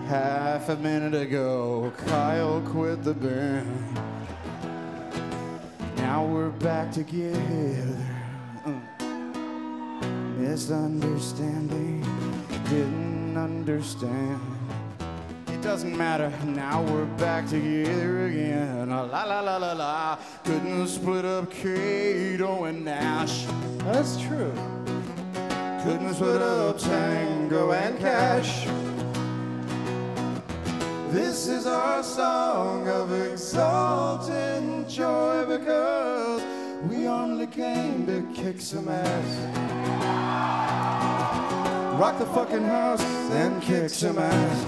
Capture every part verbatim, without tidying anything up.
Half a minute ago, Kyle quit the band. Now we're back together. Uh. Misunderstanding, didn't understand. It doesn't matter, now we're back together again. La la la la la. Couldn't split up Kato and Nash. That's true. Couldn't split up Tango and Cash. This is our song of exultant joy because we only came to kick some ass. Rock the fucking house, then kick some ass.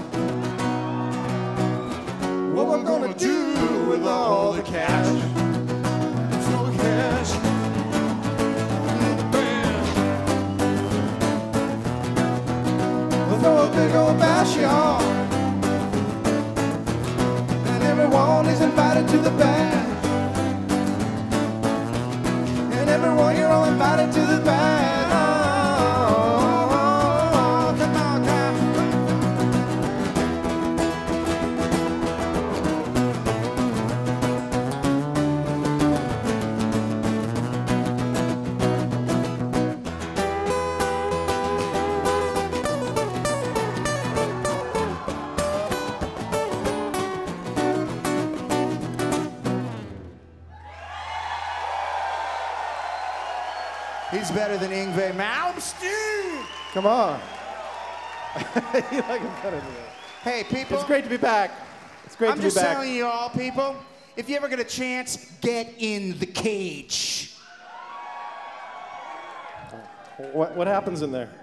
What we're gonna do with all the cash? There's no cash in the band. We'll throw a big old bash, y'all. And everyone is invited to the band. And everyone, you're all invited to the band. He's better than Yngwie Malmsteen. Come on. You like him better than that. Hey, people. It's great to be back. It's great I'm to be just back. telling you all, people, if you ever get a chance, get in the cage. What, what happens in there?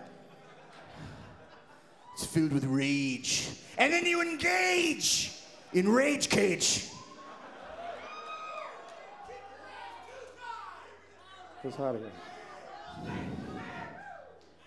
It's filled with rage. And then you engage in Rage Cage. It's hot again.